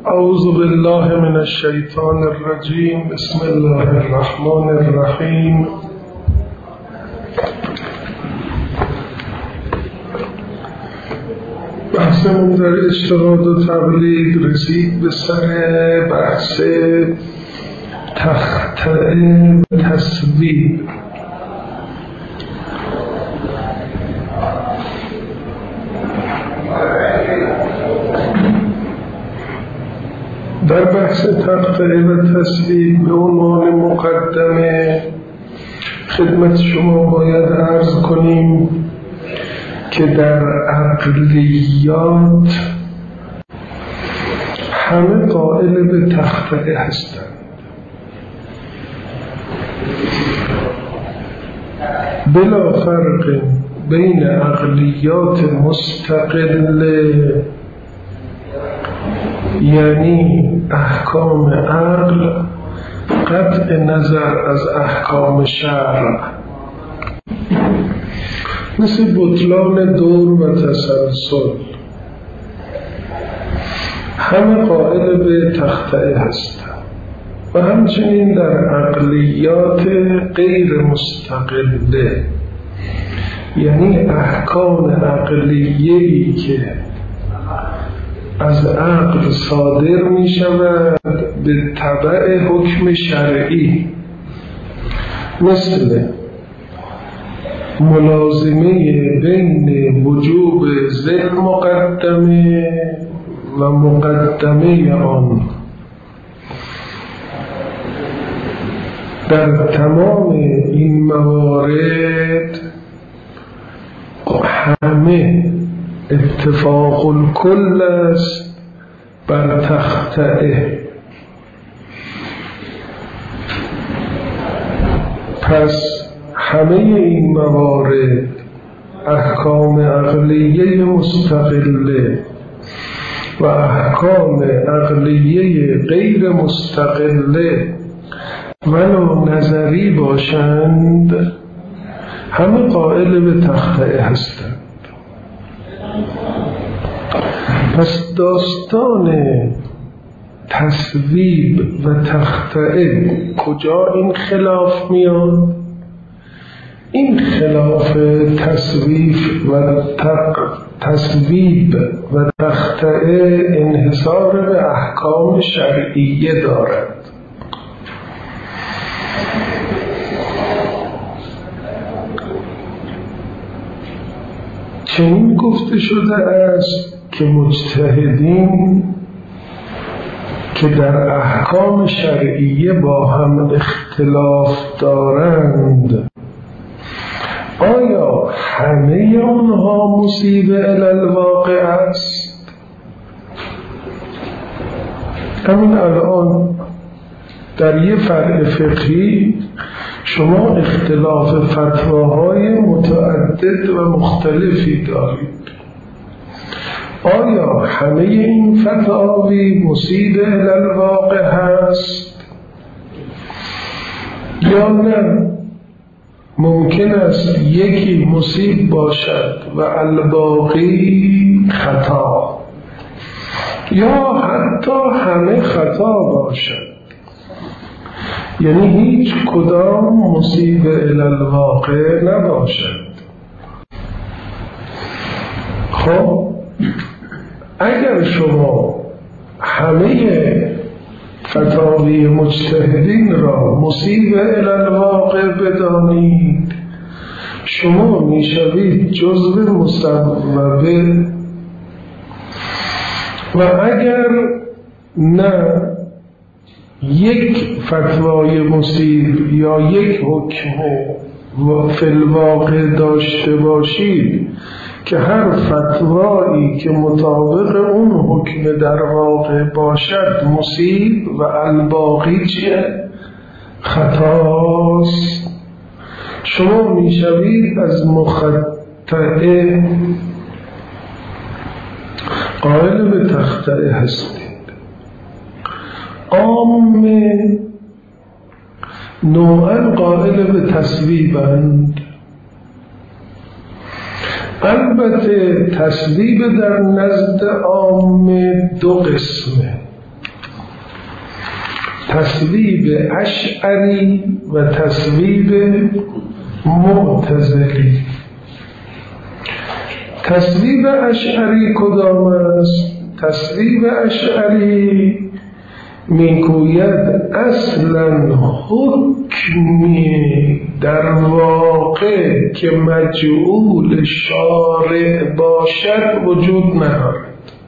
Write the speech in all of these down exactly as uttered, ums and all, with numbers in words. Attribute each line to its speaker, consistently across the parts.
Speaker 1: اعوذ بالله من الشیطان الرجیم. بسم الله الرحمن الرحیم. بحثمون در اشتغال و تبلیغ رسید به سر بحث تخطئ تصویب. در بحث تخطئ و تصویب به عنوان مقدمه خدمت شما باید عرض کنیم که در عقلیات همه قائل به تخطئ هستند، بلا فرق بین عقلیات مستقله یعنی احکام عقل قطع نظر از احکام شرع، مثل بطلان دور و تسلسل، همه قائل به تخطئ هستند. و همچنین در عقلیات غیر مستقله یعنی احکام عقلیه‌ای که از عقل صادر می شود به تبع حکم شرعی، مثل ملازمه بین وجوب ذل مقدمه و مقدمه آن. در تمام این موارد همه اتفاق الکل است بر تخطئ. پس همه این موارد احکام عقلیه مستقله و احکام عقلیه غیر مستقله ولو نظری باشند همه قائل به تخطئ هستند. پس داستان تصویب و تخطئ کجا این خلاف میاد؟ این خلاف تصویب و تصویب و تخطئ انحصار به احکام شرعیه دارد. چنین گفته شده است که مجتهدین که در احکام شرعیه با هم اختلاف دارند، آیا همه آنها مصیب الی الواقع است؟ همین الان در یه فرع فقهی شما اختلاف فتواهای متعدد و مختلفی دارید. آیا همه این فتاوی مصیب الی الواقع هست یا نه؟ ممکن است یکی مصیب باشد و الباقی خطا، یا حتی همه خطا باشد، یعنی هیچ کدام مصیب الی الواقع نباشد. خب اگر شما همه فتاوی مجتهدین را مصیب الی الواقع بدانید، شما میشوید جزو مصوبه، و اگر نه یک فتوای مصیب یا یک حکم فی الواقع داشته باشید که هر فتوایی که مطابق اون حکم در واقع باشد مصیب و الباقی چیه؟ خطاست، شما میشوید از مخطئ قائل به تخطئ هستید. عامه نوعا قائل به تصویبند، البته تصویب در نزد عامه دو قسمه. تصویب اشعری و تصویب معتزلی. تصویب اشعری کدام است؟ تصویب اشعری میگوید اصلا حکمی در واقع که مجعول شارع باشد وجود ندارد.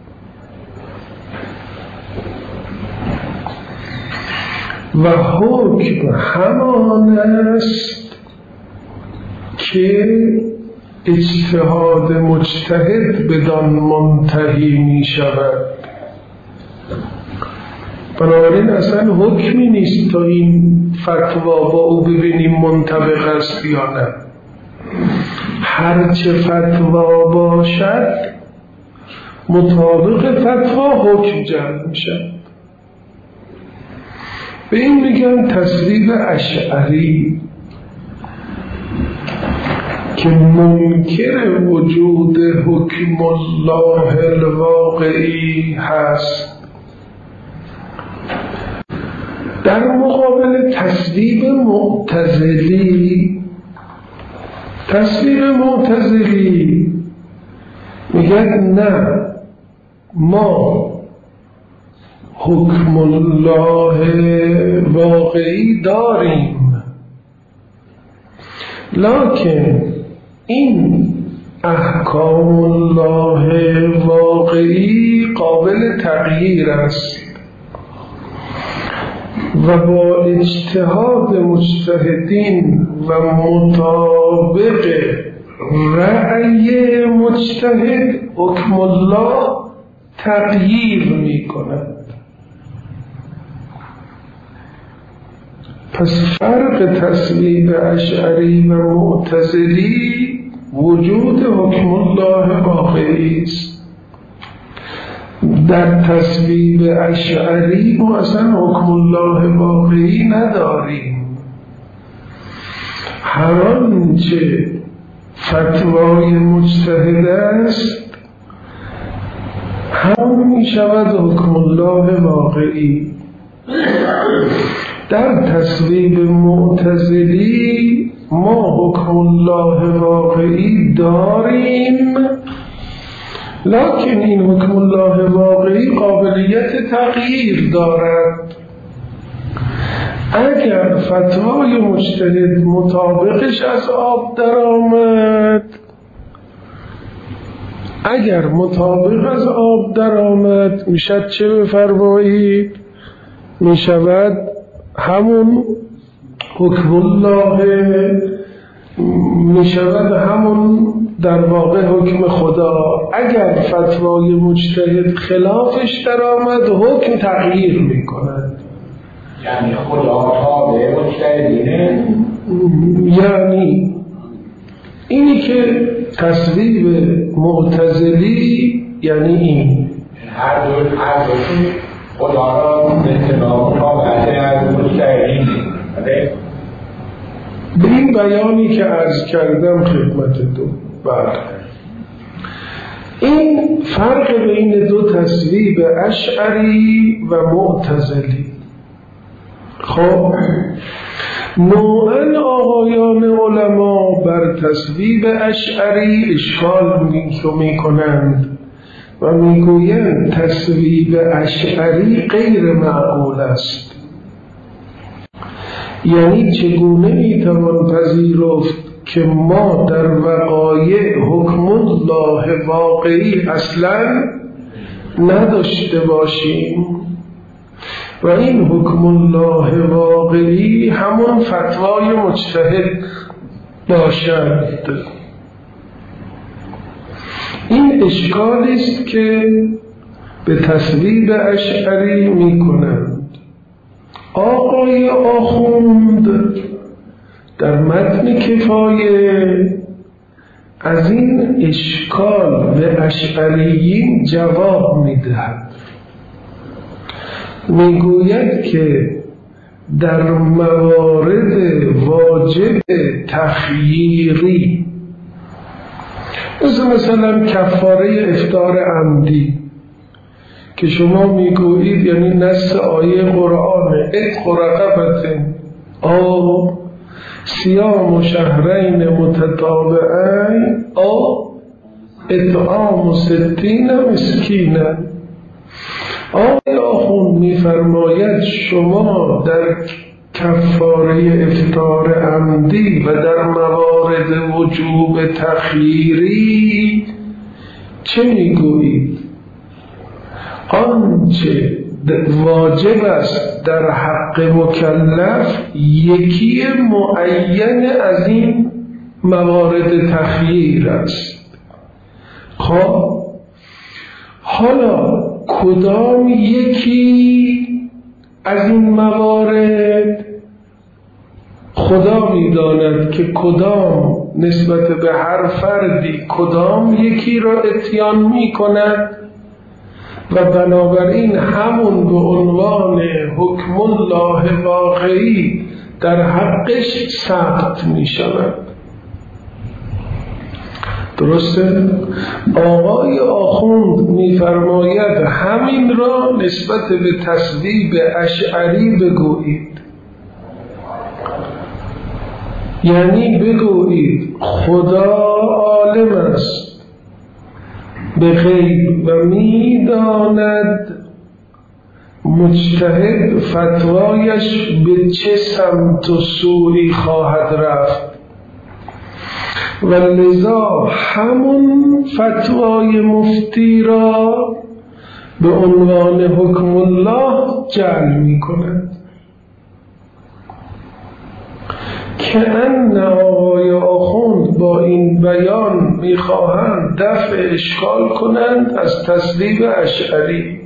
Speaker 1: و حکم همان است که اجتهاد مجتهد بدان منتهی می شود. بنابراین اصلا حکمی نیست تا این فتوا با او ببینیم منطبق است یا نه. هرچه فتوا باشد مطابق فتوا حکم جمع می شود. به این میگن تصویب اشعری که منکر وجود حکم الله الواقعی هست. در مقابل تصویب معتزلی، تصویب معتزلی میگن نه، ما حکم الله واقعی داریم، لکن این احکام الله واقعی قابل تغییر است و با اجتهاد مجتهدین و مطابق رأی مجتهد حکم الله تغییر می کند. پس فرق تصویب اشعری و معتزلی وجود حکم الله واقعی است. در تصویب اشعری ما اصلا حکم الله واقعی نداریم. هر آنچه فتوای مجتهد است هم می شود حکم الله واقعی. در تصویب معتزلی ما حکم الله واقعی داریم، لکن این حکم الله واقعی قابلیت تغییر دارد. اگر فتوای مجتهد مطابقش از آب درآمد، اگر مطابق از آب درآمد میشد چه بفرمایید؟ میشود همون حکم الله، میشود همون در واقع حکم خدا. اگر فتوای مجتهد خلافش درآمد حکم تغییر میکند.
Speaker 2: یعنی خدا تابع مجتهدینه،
Speaker 1: یعنی اینی که تصویب معتزلی یعنی این
Speaker 2: هر دو هر دوشون خدا را به اطلاع تابعه از مجتهدین.
Speaker 1: به این بیانی که عرض کردم خدمت دو بعد این فرق بین دو تصویب اشعری و معتزلی. خب نوعا آقایان علما بر تصویب اشعری اشکال می کنند و میگویند تصویب اشعری غیر معقول است. یعنی چگونه میتوان پذیرفت که ما در وقایع حکم الله واقعی اصلا نداشته باشیم و این حکم الله واقعی همون فتوای مجتهد باشد. این اشکالی است که به تصویب اشعری می کنند. آقای آخوند در متن کفایه از این اشکال به اشعریین جواب می دهد. می گوید که در موارد واجب تخییری مثل مثلا کفاره افطار عمدی که شما میگویید یعنی نص آیه قرآن اتق رقبة او صیام شهرین متتابعین او اطعام ستین مسکینا. آقای آخوند میفرماید شما در کفاره افطار عمدی و در موارد وجوب تخییری چه میگویید؟ آنچه واجب است در حق مکلف یکی معین از این موارد تخییر است. خب حالا کدام یکی از این موارد خدا می‌داند که کدام نسبت به هر فردی کدام یکی را اتیان می‌کند و بنابراین همون به عنوان حکم الله واقعی در حقش ثبت می‌شود. درسته؟ آقای آخوند می‌فرماید همین را نسبت به تصویب اشعری بگویید، یعنی بگویید خدا عالم است به غیب و می‌داند مجتهد فتوایش به چه سمت و سوی خواهد رفت و لذا همون فتوای مفتی را به عنوان حکم الله جعل می کند. که ان آقای آخوند با این بیان می خواهند دفع اشکال کنند از تصویب اشعری.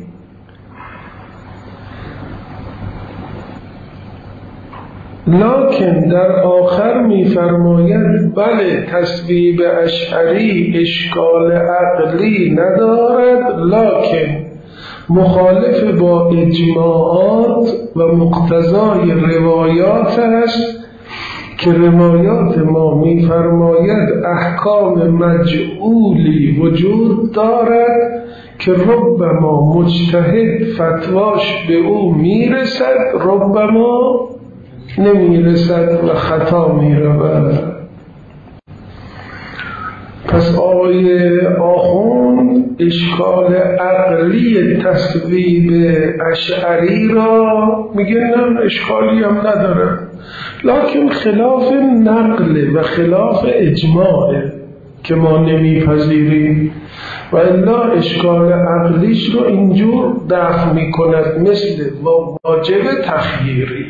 Speaker 1: لکن در آخر می فرماید بله تصویب اشعری اشکال عقلی ندارد، لکن مخالف با اجماعات و مقتضای روایات است که روایات ما می فرماید احکام مجعولی وجود دارد که ربما مجتهد فتواش به او می رسد، ربما نمی رسد و خطا می رود. پس آقای آخوند اشکال عقلی تصویب اشعری را میگه نه اشکالی هم نداره، لکن خلاف نقل و خلاف اجماعه که ما نمیپذیریم و الا اشکال عقلیش رو اینجور دفع میکند مثل واجب تخییری.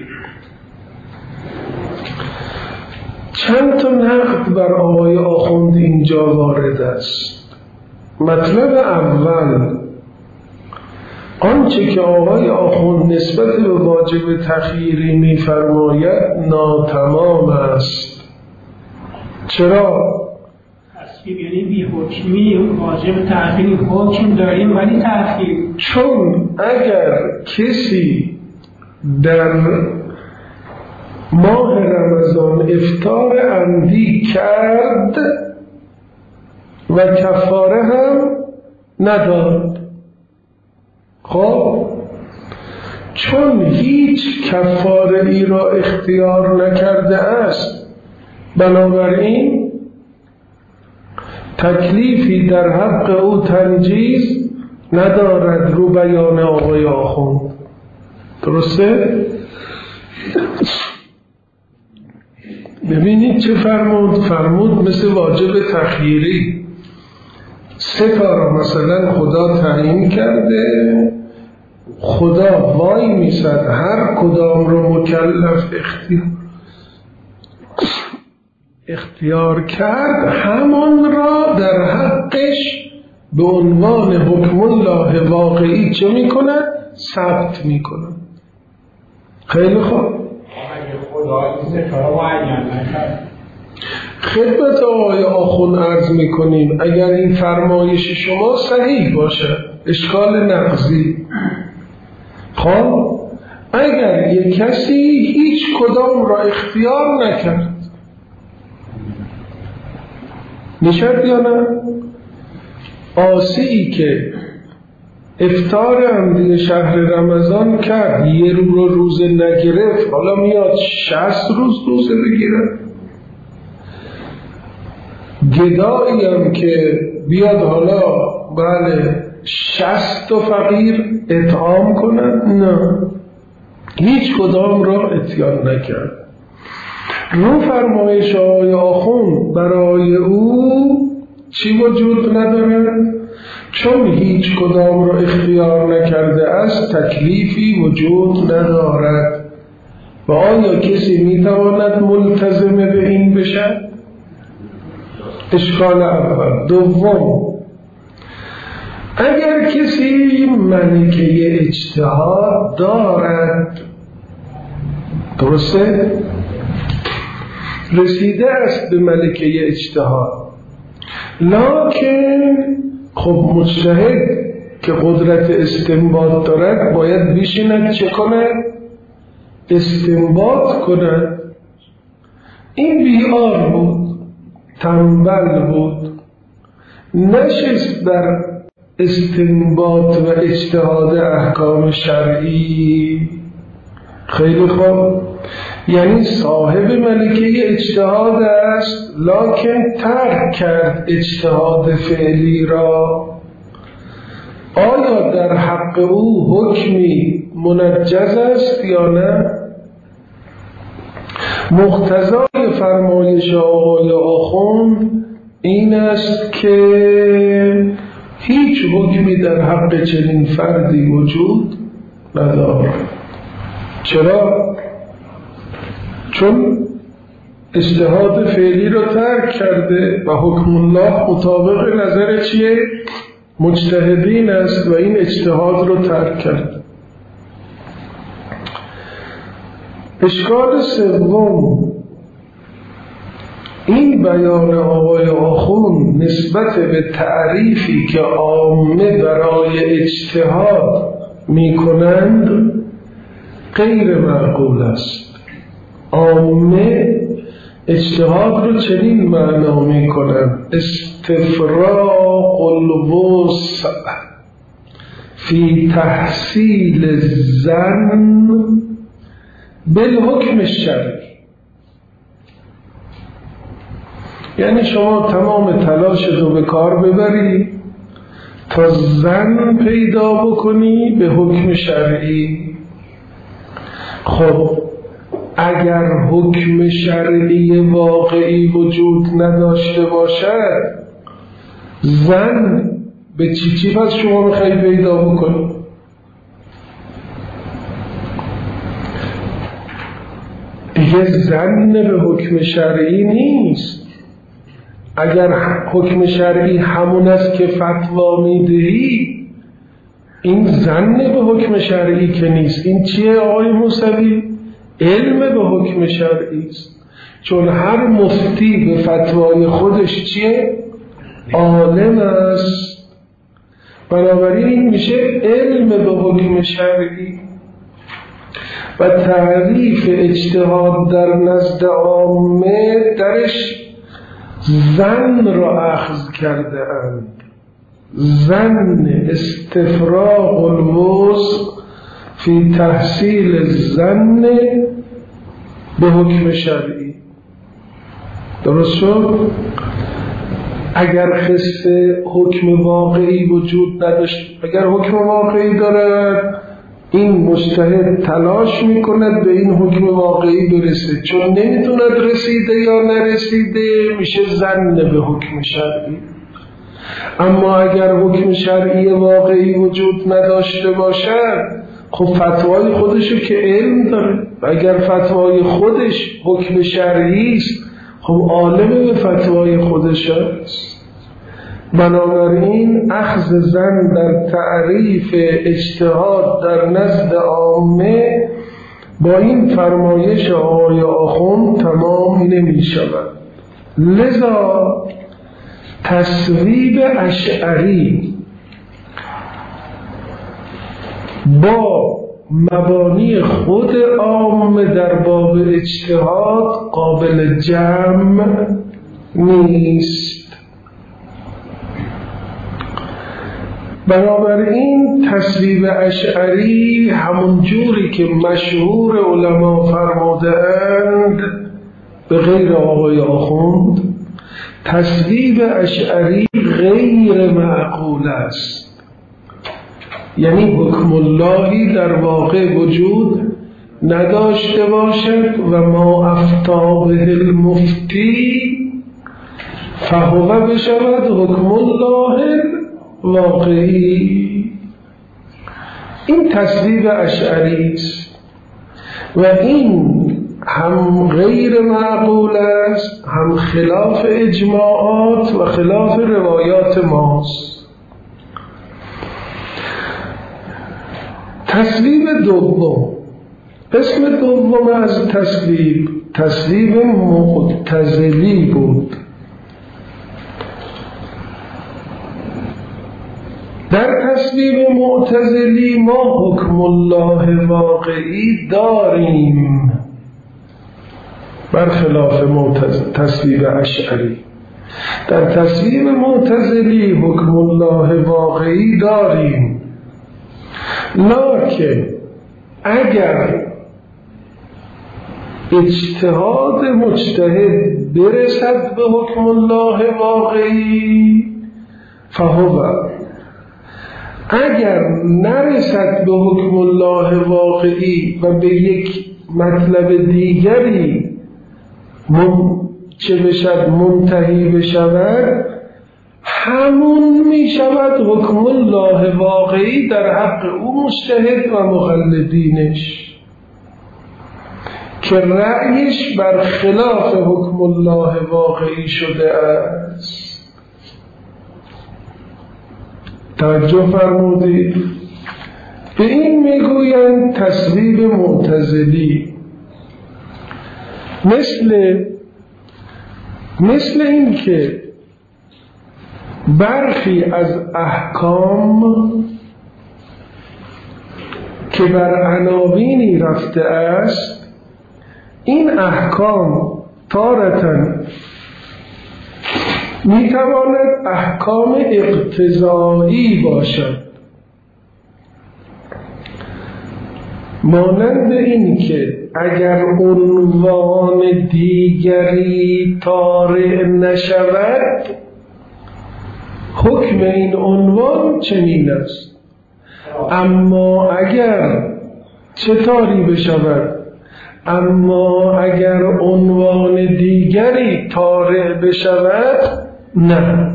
Speaker 1: چند تا نقد بر آقای آخوند اینجا وارد است. مطلب اول آنچه که آقای آخوند نسبت به واجب تخییری می‌فرماید ناتمام است. چرا؟
Speaker 3: تصویب یعنی بی حکمی، واجب تخییری حکم داریم ولی تخییر.
Speaker 1: چون اگر کسی در ماه رمضان افطار عمدی کرد و کفاره هم نداد، خب چون هیچ کفاره ای را اختیار نکرده است بنابراین تکلیفی در حق او تنجیز ندارد رو بیان آقای آخوند. درسته؟ ببینید چه فرمود؟ فرمود مثل واجب تخییری سه تا را مثلا خدا تعیین کرده، خدا وای میسد هر کدام رو مکلف اختیار اختیار کرد همان را در حقش به عنوان حکم الله واقعی چه میکنه؟ ثبت میکنه. خیلی خوب. خدمت آقای آخوند عرض میکنیم اگر این فرمایش شما صحیح باشه اشکال نقضی، خب اگر یک کسی هیچ کدام را اختیار نکرد نشد یا نه؟ آسی که افطار عمدی شهر رمضان کرد، یه رو رو روزه نگرفت، حالا میاد شصت روز روزه بگیره؟ گدایی هم که بیاد حالا بله شصت تا فقیر اطعام کنن؟ نه، هیچ کدام را اتیان نکرد. رو فرمایش آقای آخوند برای او چی وجود ندارد؟ چون هیچ کدام را اختیار نکرده است تکلیفی وجود ندارد. و آیا کسی میتواند ملتزم به این بشد؟ اشکال اول. دوم، اگر کسی ملکه اجتهاد دارد، درسته؟ رسیده است به ملکه اجتهاد، لکن خب مجتهد که قدرت استنباط دارد باید بشیند چه کند؟ استنباط کند. این بیار بود، تنبل بود، نشست در استنباط و اجتهاد احکام شرعی. خیلی خوب، یعنی صاحب ملکه اجتهاد است لکن ترک کرد اجتهاد فعلی را. آیا در حق او حکمی منجز است یا نه؟ مقتضای فرمایش آقای آخوند این است که هیچ حکمی در حق چنین فردی وجود ندارد. چرا؟ چون اجتهاد فعلی رو ترک کرده و حکم الله مطابق نظر چیه؟ مجتهدین است و این اجتهاد رو ترک کرده. اشکال سوم، این بیان آقای آخوند نسبت به تعریفی که عامه برای اجتهاد می کنند غیر معقول است. عامه اجتهاد رو چنین معنا می کنند: استفراغ الوسع فی تحصیل الظن بالحکم الشرعی. یعنی شما تمام تلاشت رو به کار ببری تا ظن پیدا بکنی به حکم شرعی. خب اگر حکم شرعی واقعی وجود نداشته باشد، ظن به چی چی پس شما میخوایی پیدا بکنی؟ دیگه ظن به حکم شرعی نیست. اگر حکم شرعی همون است که فتوا میدهی، این ظن به حکم شرعی که نیست. این چیه آقای موسوی؟ علم به حکم شرعی است. چون هر مفتی به فتوای خودش چیه؟ عالم است. بنابراین این میشه علم به حکم شرعی. و تعریف اجتهاد در نزد عامه درش ظن را اخذ کرده اند. ظن، استفراغ الوسع فی تحصیل الظن به حکم شرعی. درست شد؟ اگر خسته حکم واقعی وجود نداشت، اگر حکم واقعی دارد، این مجتهد تلاش میکند به این حکم واقعی برسه. چون نمیتوند رسیده یا نرسیده، میشه ظن به حکم شرعی. اما اگر حکم شرعی واقعی وجود نداشته باشد، خب فتوای خودشو که علم داره. و اگر فتوای خودش حکم شرعی است، خب عالم به فتوای خودش است. بنابراین اخذ ظن در تعریف اجتهاد در نزد عامه با این فرمایش آقای آخوند تمام نمی شود. لذا تصویب اشعری با مبانی خود عامه در باب اجتهاد قابل جمع نیست. بنابراین تصویب اشعری همون جوری که مشهور علما فرمودند به غیر آقای آخوند، تصویب اشعری غیر معقول است. یعنی حکم اللهی در واقع وجود نداشته باشد و ما افتا به المفتی فهو بشود حکم الله واقعی. این تصویب اشعری است و این هم غیر معقول است، هم خلاف اجماعات و خلاف روایات ماست. تصویب دوم، قسم دوم از تصویب تصویب معتزلی بود. در تصویب معتزلی ما حکم الله واقعی داریم، برخلاف تصویب اشعری. در تصویب معتزلی حکم الله واقعی داریم، لکن اگر اجتهاد مجتهد برسد به حکم الله واقعی فهو، اگر نرسد به حکم الله واقعی و به یک مطلب دیگری من چه بشد منتهی بشود، همون می شود حکم الله واقعی در حق او مجتهد و مقلدینش که رأیش بر خلاف حکم الله واقعی شده است. توجه فرمودید؟ به این میگویند تصویب معتزلی. مثل مثل این که برخی از احکام که بر عناوینی رفته است، این احکام تارتاً میتواند احکام اقتضایی باشد، مانند این که اگر عنوان دیگری طارئ نشود حکم این عنوان چنین است، اما اگر چه طاری بشود، اما اگر عنوان دیگری طارئ بشود نه.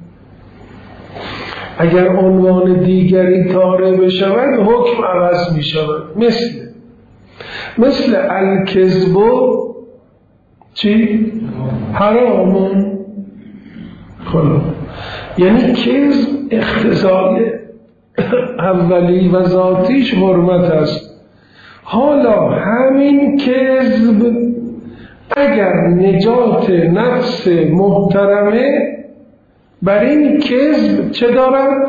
Speaker 1: اگر عنوان دیگری طارئ بشود حکم عوض می شود. مثل مثل الکذب چی؟ حرامون. خلا یعنی کذب اختصاص اولی و ذاتیش حرمت است. حالا همین کذب اگر نجات نفس محترمه بر این کذب چه دارد؟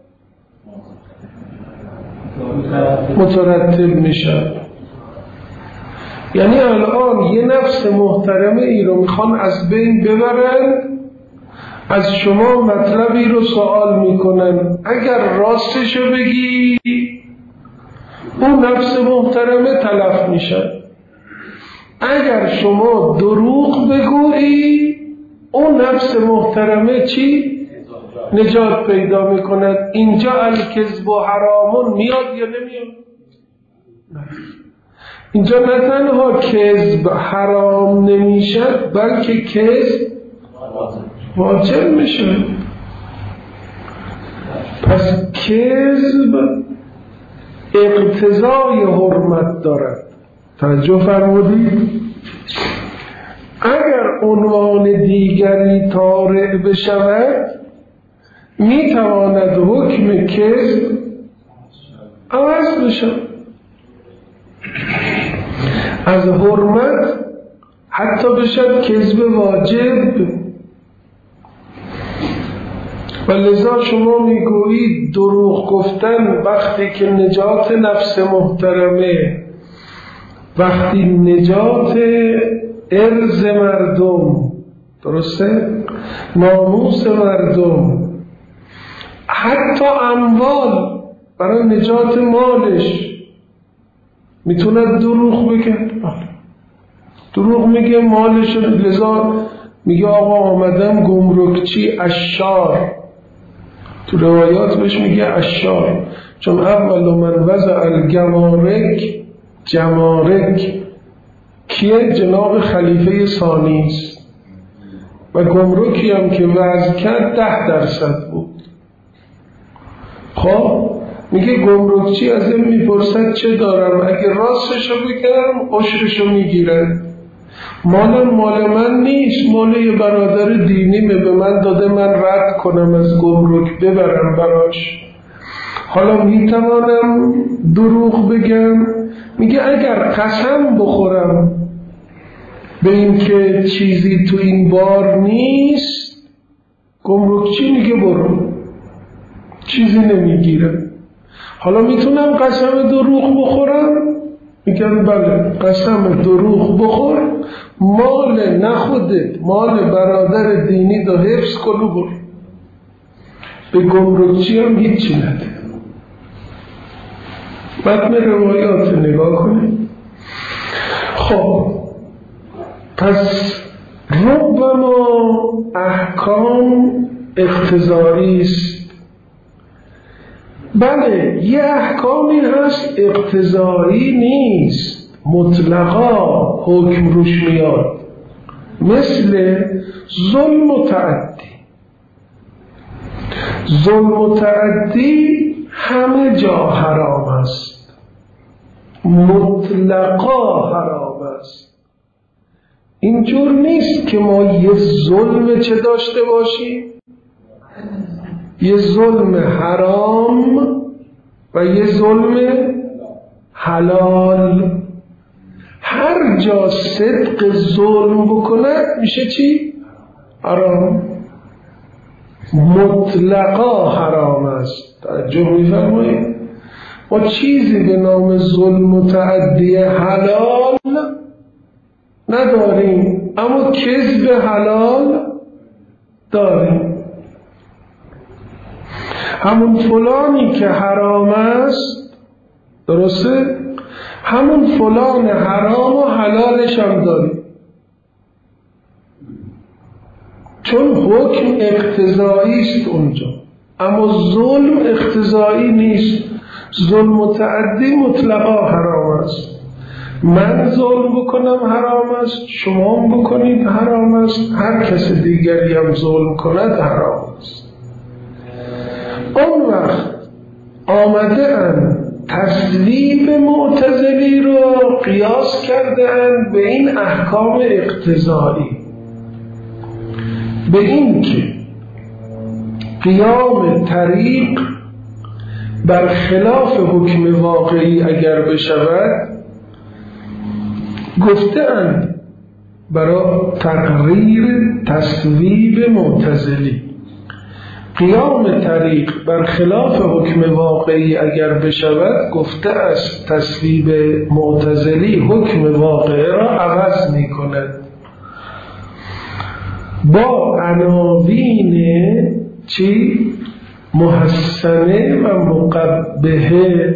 Speaker 1: مترتب میشه. یعنی الان یه نفس محترمه ای رو میخوان از بین ببرن، از شما مطلبی رو سوال میکنن، اگر راستشو بگی اون نفس محترمه تلف میشه، اگر شما دروغ بگویی اون نفس محترمه چی؟ نجات پیدا میکند. اینجا الکذب و حرامون میاد یا نمیاد؟ اینجا نه تنها کذب حرام نمیشد بلکه کذب واجب میشه. پس کذب اقتضای حرمت دارد. توجه فرمودید؟ اگر عنوان دیگری طارئ بشود میتواند حکم کذب عوض بشود. از حرمت حتی بشد کذب واجب. و لذا شما میگویید دروغ گفتن وقتی که نجات نفس محترمه، وقتی نجات ارز مردم، درسته؟ ناموس مردم، حتی اموال برای نجات مالش میتونه دروغ بگه، دروغ میگه مالش، لذا میگه آقا آمدم گمرکچی اشار، تو روایات بهش میگه اشار، چون اول من وضع الجمارک، جمارک کیه؟ جناب خلیفه ثانی است و گمرکی هم که وضع کرد ده درصد بود. خب میگه گمرکچی از این میپرسد چه دارم، اگه راستشو بگم عشرشو میگیرن، مالم مال من نیست، مال یه برادر دینی به من داده، من رد کنم از گمرک ببرم براش. حالا میتوانم دروغ بگم؟ میگه اگر قسم بخورم به این که چیزی تو این بار نیست، گمرکچی میگه برو، چیزی نمیگیرم. حالا میتونم قسم دروغ بخورم؟ میگن بله قسم دروغ بخور، مال نخودت مال برادر دینی دا حفظ کنو برو. به گمرکچی هم هیچی نده. متن روایات نگاه کنید. خب پس ربما احکام اقتضایی است. بله یه احکامی هست اقتضایی نیست، مطلقا حکم روش میاد، مثل ظلم و تعدی. ظلم و تعدی همه جا حرام است، مطلقا حرام است. اینجور نیست که ما یه ظلم چه داشته باشیم، یه ظلم حرام و یه ظلم حلال. هر جا صدق ظلم بکند میشه چی؟ حرام، مطلقا حرام است. توجه می‌فرمایید؟ ما چیزی به نام ظلم متعدی حلال نداریم، اما کذب حلال داریم. همون فلانی که حرام است، درسته؟ همون فلان حرام و حلالش هم داریم، چون حکم اقتضایی است اونجا، اما ظلم اقتضایی نیست. ظلم متعدی مطلقا حرام است. من ظلم بکنم حرام است، شما هم بکنید حرام است، هر کس دیگری هم ظلم کند حرام است. اون وقت آمده اند تصویب معتزلی رو قیاس کرده اند به این احکام اقتضایی، به این که قیام طریق بر خلاف حکم واقعی اگر بشود، گفتند برای تقریر تصویب معتزلی، قیام طریق بر خلاف حکم واقعی اگر بشود، گفته است تصویب معتزلی حکم واقعی را عوض می کند با عناوین چی؟ محسنه و مقبحه.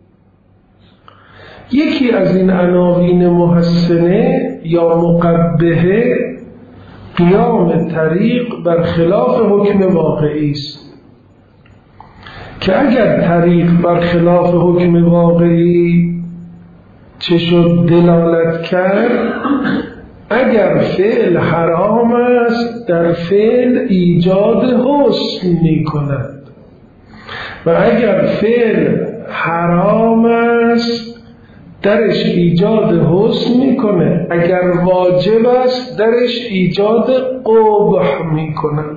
Speaker 1: یکی از این عناوین محسنه یا مقبحه قیام طریق بر خلاف حکم واقعی است، که اگر طریق بر خلاف حکم واقعی چه شد دلالت کرد، اگر فعل حرام است در فعل ایجاد حسن می کند، و اگر فعل حرام است درش ایجاد حسن میکنه، اگر واجب است درش ایجاد قبح میکنه.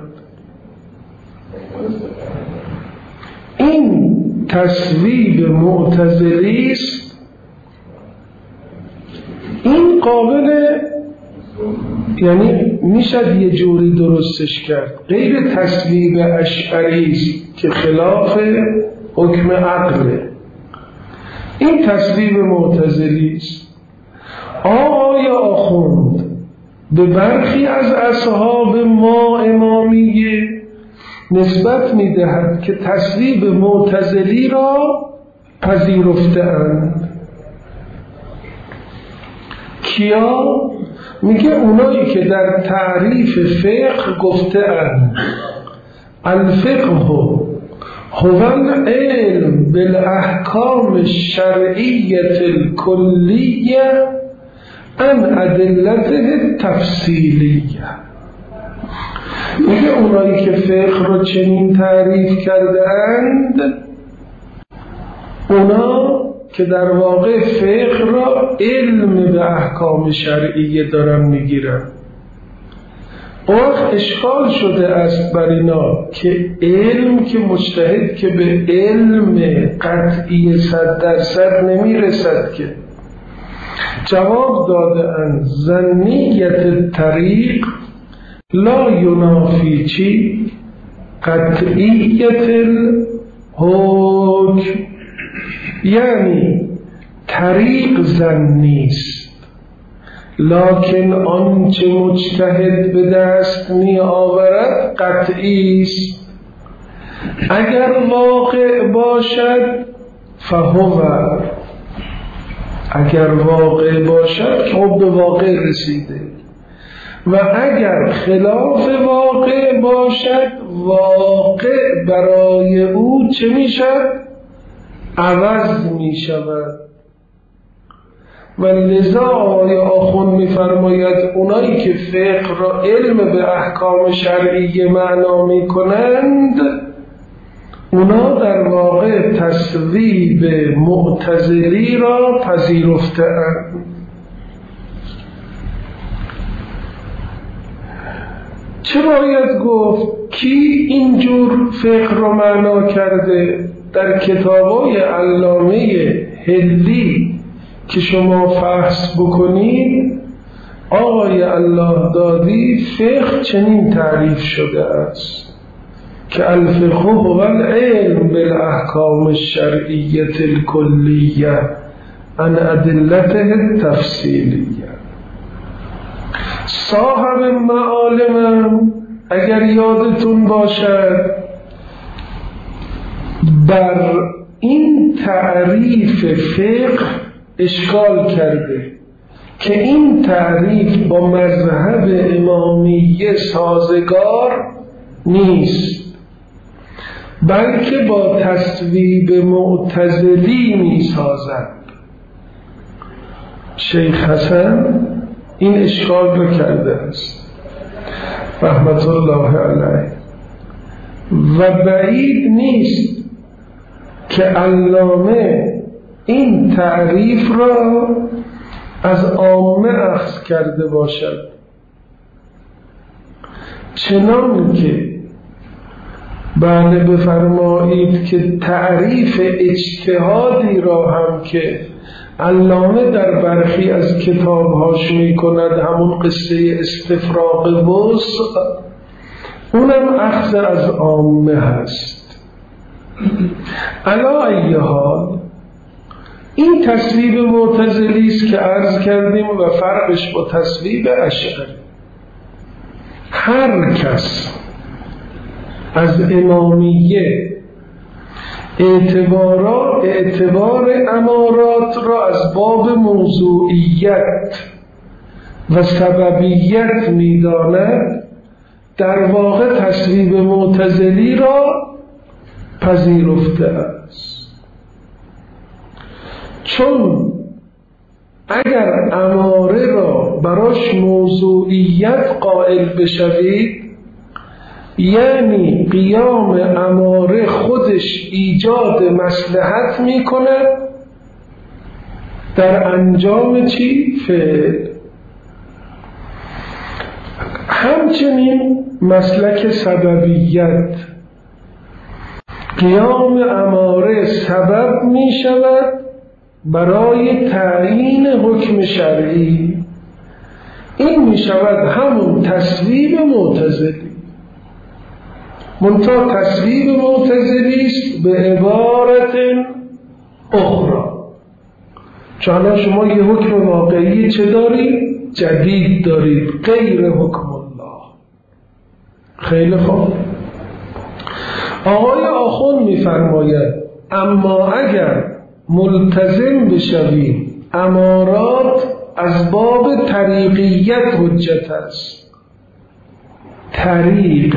Speaker 1: این تصویب معتزلی است. این قابل، یعنی میشد یه جوری درستش کرد، غیر تصویب اشعری است که خلاف حکم عقله. این تصویب معتزلی است. آیا آخوند به برخی از اصحاب ما امامیه نسبت میدهد که تصویب معتزلی را پذیرفته‌اند. کیا؟ میگه اونایی که در تعریف فقه گفته‌اند الفقه هو العلم بالاحکام الشرعیه الکلیه عن ادلته التفصیلیه. میگه اونایی که فقه رو چنین تعریف کرده اند، اونا که در واقع فقه را علم به احکام شرعیه دارن میگیرن. وقت اشکال شده است بر اینا که علم که مجتهد که به علم قطعی صد درصد نمیرسد، که جواب داده اند ظنیت طریق لا ینافی چی؟ قطعیت الحکم. یعنی طریق ظنی است، لکن آنچه مجتهد به دست می آورد قطعی است. اگر واقع باشد فهو، اگر واقع باشد که خب به واقع رسیده، و اگر خلاف واقع باشد واقع برای او چه می شود؟ عوض می شود. و لذا آقای آخوند می فرماید اونایی که فقه را علم به احکام شرعی معنا می کنند، اونا در واقع تصویب معتزلی را پذیرفته‌اند. چه باید گفت؟ کی اینجور فقه را معنا کرده؟ در کتابای علامه هلی که شما فحص بکنید، آقای الله دادی فقه چنین تعریف شده است که الفقه هو العلم بالاحکام الشرعیه الکلیه عن ادلته التفصیلیه. صاحب معالم اگر یادتون باشد بر این تعریف فقه اشکال کرده که این تعریف با مذهب امامیه سازگار نیست، بلکه با تصویب معتزلی می سازد. شیخ حسن این اشکال رو کرده است رحمت الله علیه، و بعید نیست که علامه این تعریف را از عامه اخذ کرده باشد، چنان که بله بفرمایید که تعریف اجتهادی را هم که علامه در برخی از کتابهاش می کند، همون قصه استفراغ وسع، اونم اخذ از عامه هست. علی ای حال این تصویب معتزلی است که عرض کردیم و فرقش با تصویب اشعری. هر کس از امامیه اعتبارا اعتبار امارات را از باب موضوعیت و سببیت می‌داند، در واقع تصویب معتزلی را پذیرفته است. چون اگر اماره را براش موضوعیت قائل بشوید، یعنی قیام اماره خودش ایجاد مصلحت میکنه در انجام چی؟ فعل. همچنین مسلک سببیت، قیام اماره سبب می شود برای تعیین حکم شرعی. این می شود همون تصویب معتزلی، منتها تصویب معتزلی است به عبارت اخرى. چون شما یه حکم واقعی چه دارید؟ جدید دارید، غیر حکم الله. خیلی خوب، آقای آخوند میفرماید اما اگر ملتزم بشویم امارات از باب طریقیت حجت است. طریق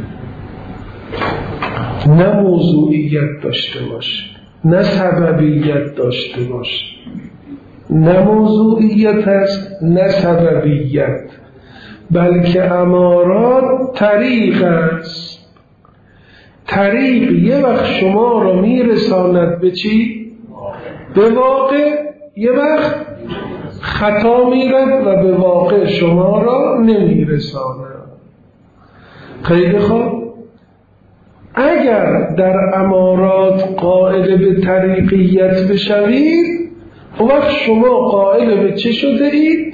Speaker 1: نه موضوعیت داشته باشه، نه سببیت داشته باشه، نه موضوعیت است نه سببیت، بلکه امارات طریق است. طریق یه وقت شما را میرساند به چی؟ به واقع، یه وقت خطا میرد و به واقع شما را نمیرساند. خیلی خوب، اگر در امارات قائل به طریقیت بشوید اون وقت شما قائل به چه شده اید؟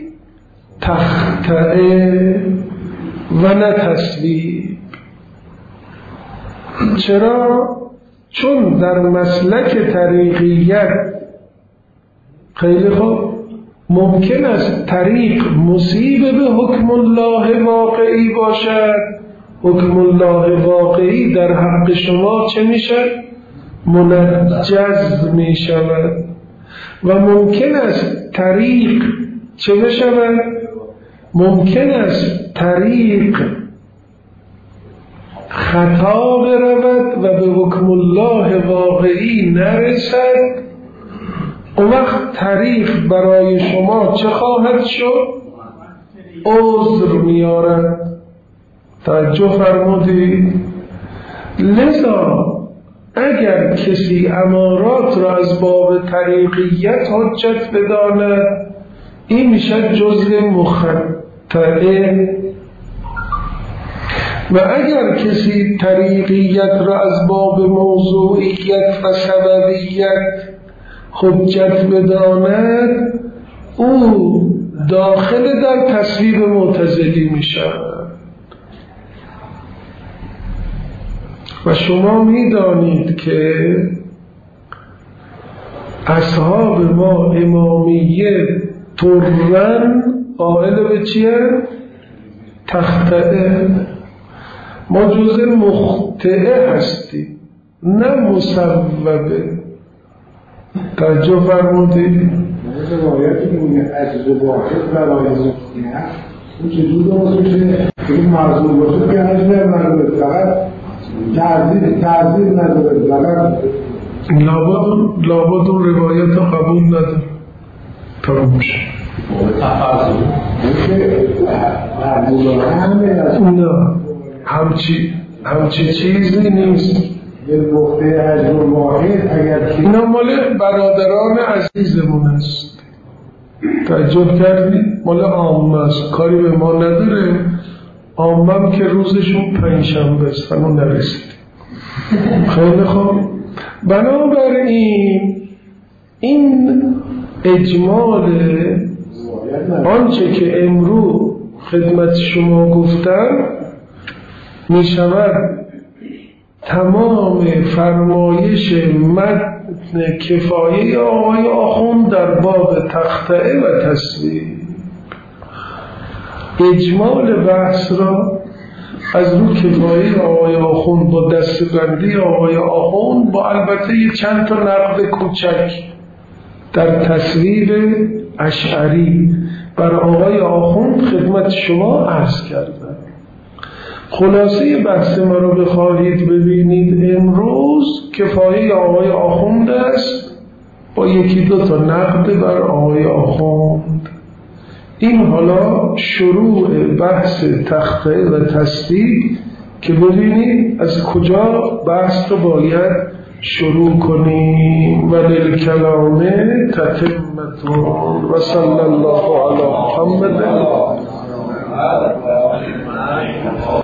Speaker 1: تخطئه و نه تصویب. چرا؟ چون در مسلک طریقیت خیلی خوب ممکن است طریق مصیب به حکم الله واقعی باشد، حکم الله واقعی در حق شما چه میشد؟ منجز میشود. و ممکن است طریق چه بشود؟ ممکن است طریق خطا برود و به حکم الله واقعی نرسد. اون وقت طریق برای شما چه خواهد شد؟ عذر میارد. توجه فرمودید؟ لذا اگر کسی امارات را از باب طریقیت حجت بداند این میشه جزء مخطئه، و اگر کسی طریقیت را از باب موضوعیت و سببیت حجت بداند او داخل در تصویب معتزلی میشود. و شما میدانید که اصحاب ما امامیه طرن قائل به چیه؟ تخطئه. ما جزء مخطئه هستیم نه مصوبه. توجه فرمودید؟
Speaker 4: روایتی که میگه عجز و واحد برای مخطئه اون چجور درست میشه؟ این معذور باشه که عجز نداره، فقط تعذیر تعذیر نداره، فقط
Speaker 1: لابد لابد اون روایت قبول نداره. تمام شد. نه همچی همچی چیزی نیست. اینا مال برادران عزیزمون است. تعجب کردی؟ مال عامه است، کاری به ما نداره. عامم که روزشون پنجشنبه است، هنوز نرسید. خیلی خوب. بنابراین این اجمال آنچه که امروز خدمت شما گفتم می شود تمام فرمایش متن کفایه آقای آخوند در باب تخطئه و تصویب. اجمال بحث را از رو کفایه آقای آخوند با دستبندی آقای آخوند با البته یک چند تا نقد کوچک در تصویب اشعری بر آقای آخوند خدمت شما عرض کردم. خلاصه بحث ما رو بخواهید ببینید امروز کفایه آقای آخوند است با یکی دو تا نقد بر آقای آخوند. این حالا شروع بحث تخطئه و تصدیق که ببینید از کجا بحث رو باید شروع کنیم. و للکلام تتمتون و صلی الله علی محمد.